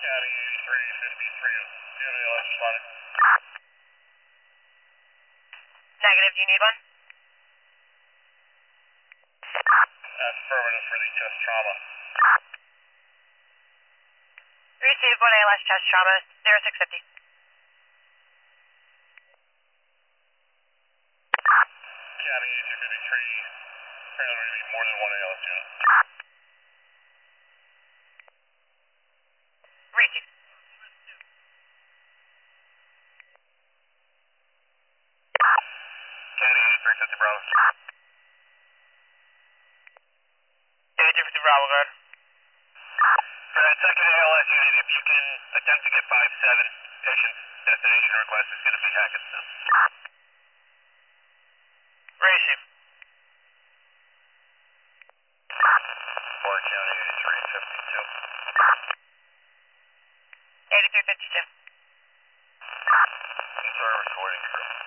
County 8353. Do you have any less responding? Negative, do you need one? Affirmative for the chest trauma. Received 1 ALS chest trauma, 0650. County 8253. Apparently we're going to need more than one ALS unit. Received. County 8350 Bravo. 8250 Bravo, guard. For that second ALS unit, if you can attempt to get 5-7, patient's destination request is going to be Hackettstown. Received. Clark County 8352. 8352. Sorry, recording crew.